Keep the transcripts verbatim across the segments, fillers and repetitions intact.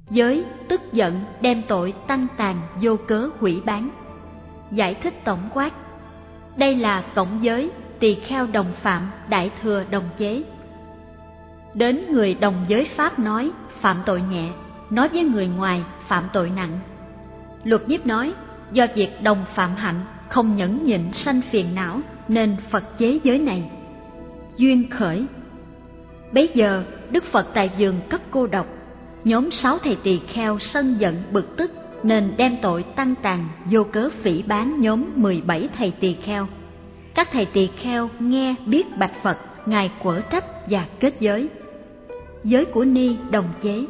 Giới tức giận đem tội tăng tàn vô cớ hủy bán. Giải thích tổng quát. Đây là cộng giới, tỳ kheo đồng phạm, đại thừa đồng chế. Đến người đồng giới pháp nói phạm tội nhẹ, nói với người ngoài phạm tội nặng. Luật nhiếp nói do việc đồng phạm hạnh không nhẫn nhịn sanh phiền não nên Phật chế giới này. Duyên khởi. Bấy giờ Đức Phật tại vườn cấp cô độc, nhóm sáu thầy tỳ kheo sân giận bực tức nên đem tội tăng tàn vô cớ phỉ báng nhóm mười bảy thầy tỳ kheo. Các thầy tỳ kheo nghe biết bạch Phật, ngài quở trách và kết giới. Giới của Ni đồng chế.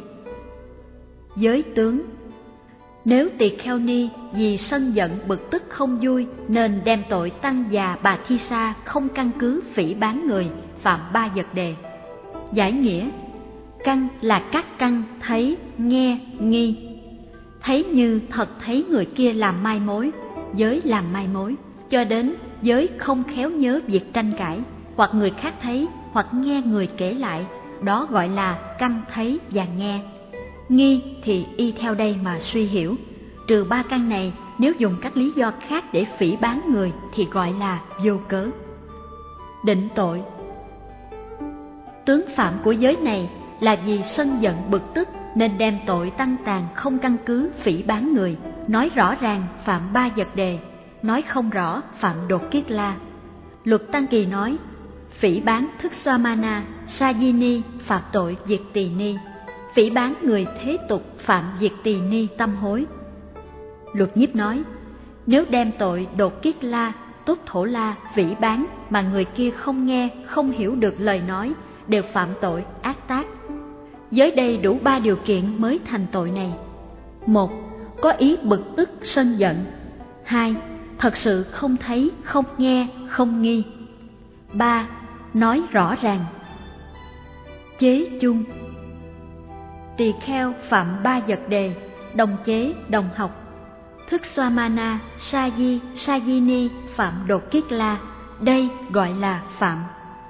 Giới tướng. Nếu tỳ kheo Ni vì sân giận bực tức không vui nên đem tội tăng già Bà Thi Sa không căn cứ phỉ báng người, phạm ba vật đề. Giải nghĩa. Căn là các căn thấy, nghe, nghi. Thấy như thật thấy người kia làm mai mối, giới làm mai mối, cho đến giới không khéo nhớ việc tranh cãi, hoặc người khác thấy, hoặc nghe người kể lại, đó gọi là căn thấy và nghe. Nghi thì y theo đây mà suy hiểu. Trừ ba căn này, nếu dùng các lý do khác để phỉ báng người thì gọi là vô cớ. Định tội. Tướng phạm của giới này là vì sân giận bực tức nên đem tội tăng tàn không căn cứ phỉ báng người, nói rõ ràng phạm ba vật đề, nói không rõ phạm đột kiết la. Luật Tăng Kỳ nói phỉ báng thức xoa mana sa di ni phạm tội diệt tỳ ni, phỉ báng người thế tục phạm diệt tỳ ni tâm hối. Luật nhiếp nói nếu đem tội đột kiết la, túc thổ la phỉ báng mà người kia không nghe, không hiểu được lời nói, đều phạm tội ác tác. Giới đây đủ ba điều kiện mới thành tội này. Một, có ý bực tức sân giận. Hai, thật sự không thấy, không nghe, không nghi. Ba, nói rõ ràng. Chế chung. Tỳ kheo phạm ba vật đề, đồng chế, đồng học. Thức xoa mana, sa di, sa di ni phạm đột kiết la, đây gọi là phạm.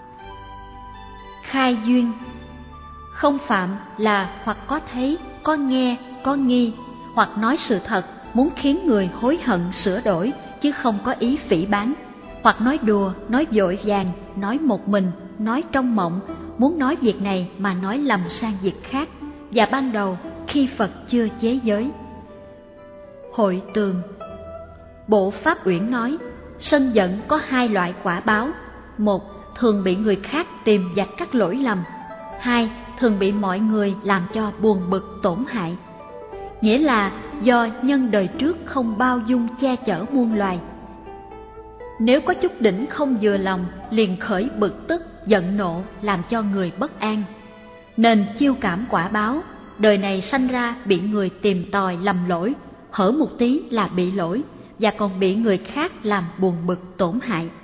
Khai duyên. Không phạm là hoặc có thấy, có nghe, có nghi, hoặc nói sự thật muốn khiến người hối hận sửa đổi chứ không có ý phỉ báng, hoặc nói đùa, nói vội vàng, nói một mình, nói trong mộng, muốn nói việc này mà nói lầm sang việc khác, và ban đầu khi Phật chưa chế giới. Hội tường. Bộ Pháp Uyển nói sân giận có hai loại quả báo. Một, thường bị người khác tìm vạch các lỗi lầm. Hai, thường bị mọi người làm cho buồn bực tổn hại. Nghĩa là do nhân đời trước không bao dung che chở muôn loài. Nếu có chút đỉnh không vừa lòng, liền khởi bực tức, giận nộ, làm cho người bất an. Nên chiêu cảm quả báo, đời này sanh ra bị người tìm tòi lầm lỗi, hở một tí là bị lỗi, và còn bị người khác làm buồn bực tổn hại.